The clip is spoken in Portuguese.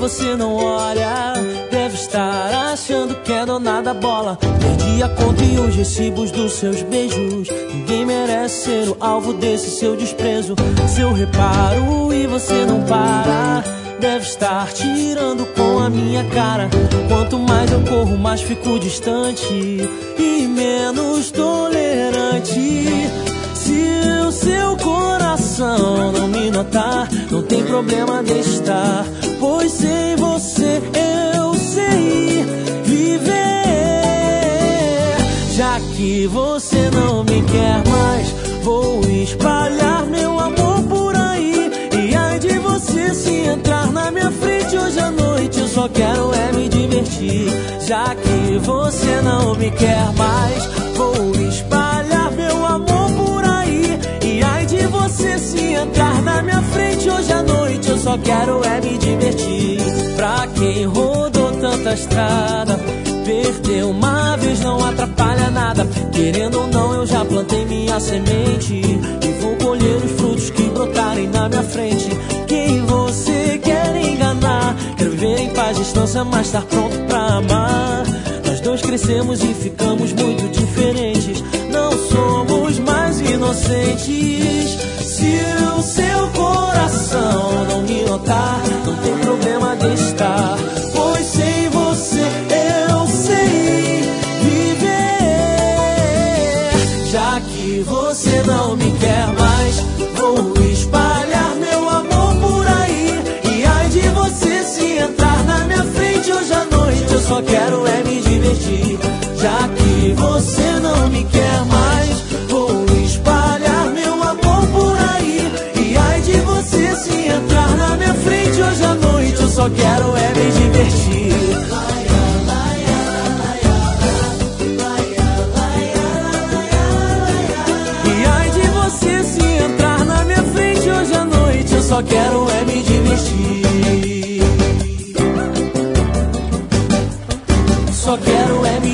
você não olha. Deve estar achando que é dona da bola. Perdi a conta e os recibos dos seus beijos. Ninguém merece ser o alvo desse seu desprezo. Seu reparo e você não para. Deve estar tirando com a minha cara. Quanto mais eu corro, mais fico distante e menos tolerante. Se o seu coração não me notar, não tem problema de estar, pois sem você eu sei viver. Já que você não me quer mais, vou espalhar meu amor por aí. E ai de você se entrar na minha frente hoje à noite, eu só quero é me divertir. Já que você não me quer mais, vou espalhar meu amor por aí. E ai de você se entrar na minha frente hoje à noite, eu só quero é me divertir. Pra quem rodou tanta estrada, perder uma vez não atrapalha nada. Querendo ou não, eu já plantei minha semente e vou colher os frutos que brotarem na minha frente. Quem você quer enganar? Quero viver em paz, distância, mas estar pronto pra amar. Nós dois crescemos e ficamos muito diferentes. Não somos mais inocentes. Se o seu coração não me notar, não tem problema de estar, pois sem você eu sei viver. Já que você não me quer mais, vou espalhar meu amor por aí. E ai de você se entrar na minha frente hoje à noite, eu só quero é me divertir. Já que você não me quer mais, vou espalhar meu amor por aí. E ai de você se entrar na minha frente hoje à noite, eu só quero é me divertir. E ai de você se entrar na minha frente hoje à noite, eu só quero é me divertir. Só quero é me